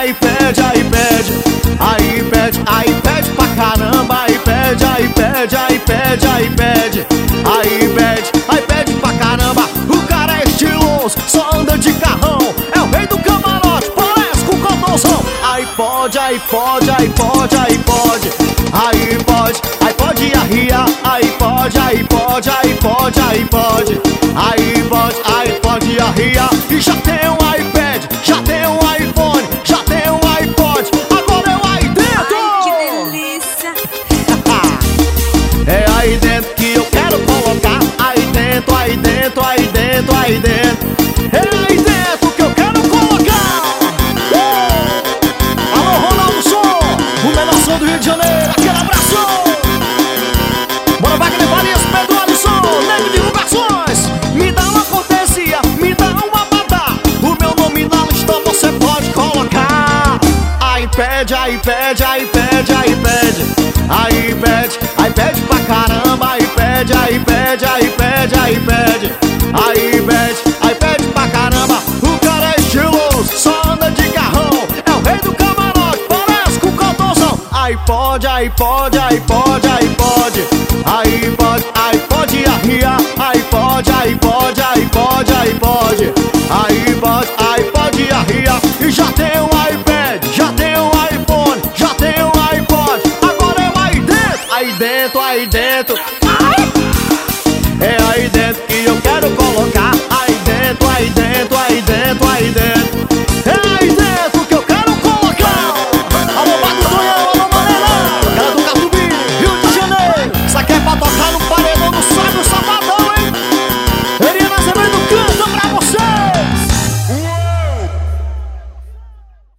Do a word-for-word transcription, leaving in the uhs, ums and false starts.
iPad, iPad, iPad, iPad pra caramba, iPad, iPad, iPad, iPad, iPad, iPad pra caramba. O cara é estiloso, só anda de carrão, é o rei do camarote, parece com cotorzão. iPod, iPod, iPod, iPod, iPod, iPod arria, iPod, iPod, iPod, iPod, iPod, iPod arria. E já tem um iPad, já tem um iPhone, já tem um iPod, agora é o aí dentro. Ai, que delícia. É aí dentro que eu quero colocar, aí dentro, aí dentro, aí dentro, aí dentro. É aí dentro que eu quero colocar. uh! Alô, Ronaldo Som, o melhor som do Rio de Janeiro, aquele abraço. Bora, Wagner Farias, Pedro Alisson, Nego Divulgações. Me dá uma cortesia, me dá uma bata, o meu nome na lista você pode colocar. iPad, iPad, iPad, iPad, iPad, iPad pra caramba, iPad, iPad, iPad, iPad, iPad, iPad pra caramba. O cara é estiloso, só anda de carrão, é o rei do camarote, parece com cotorzão. iPod, iPod, iPod, iPod, iPod, iPod arria, iPod, iPod, iPod, iPod, iPod, iPod arria. E já tem um iPad, já tem um iPhone, já tem um iPod, agora é o aí dentro, aí dentro, aí dentro.